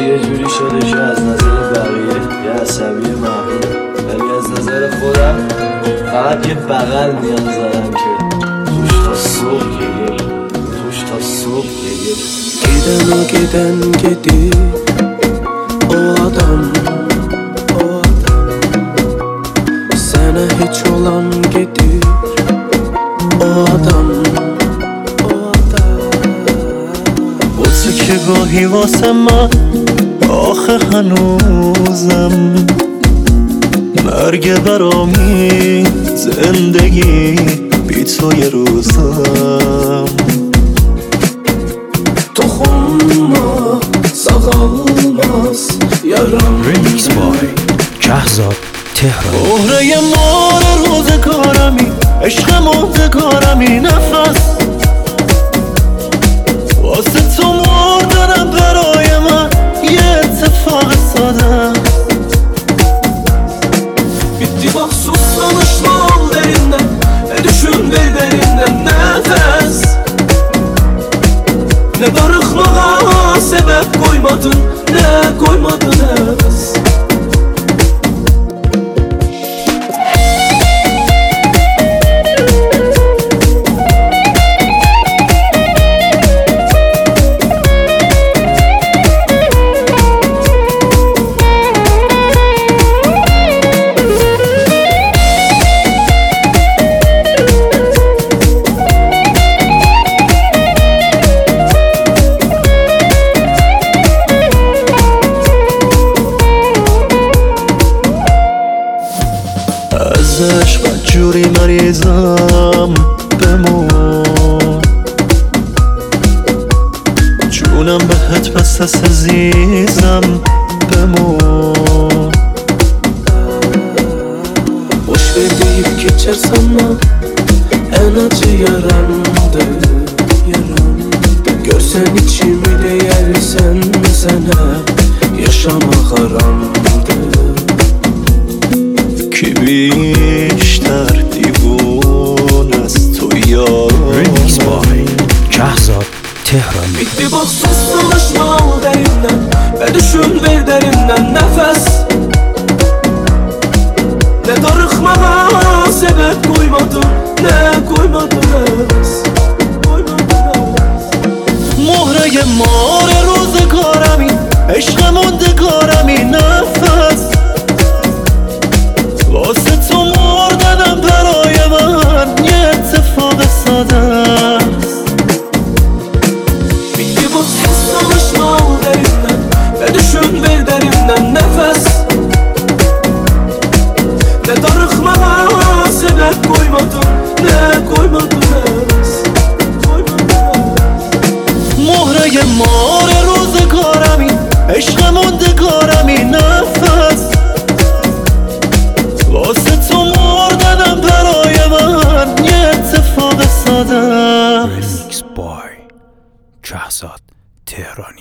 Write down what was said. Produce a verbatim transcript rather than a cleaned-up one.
یه جوری شده که از نظر بقیه یه عصبی معقوله، ولی از نظر خودم فقط یه بغل نیاز دارم که توش تا صبح گریه توش تا صبح گریه Giden o giden gidi O adam O adam Sana hiç olan gedir O adam O adam واسه که گاهی واسه من آخه هنوزم مرگ برامی زندگی بی تو یه روزم Dokunma sağalmaz yaram Remix Boy Cahzad Tehran مهره مار روزگارمی عشق موزگارمی نفس واسه تو مردنم برای من یه اتفاق ساده Bitti bak sus konuşma al derinden E düşün ver derinden nefes Ne darıkmağa sebep koymadın Ne koymadın heves ازش بدجوری مریضم بمون جونم بهت بس دست عزیزم بمون Boş ver deyip geçer sanma En acı yarandı Yarandı Görsen içimi değersen sen hep Yaşamak haramdı کی بیشتر دیوونه است تو یا Remix Boy Cahzad Tehran Bitti bak sus konuşma al derinden Ve düşün ver derinden nefes Ne darıkmağa sebep koymadın Ne koymadın heves مهره مار روزگارمی عشق موندگارمی نفس واسه تو مردنم برای من یه اتفاق ساده است Bitti bak sus konuşma al derinden Ve düşün ver derinden nefes Ne darıkmağa sebep koymadın Ne koymadın heves مهره مار روزگارمی عشق موندگارمی نفس واسه تو مردنم برای من یه اتفاق ساده است Remix Boy Cahzad Tehran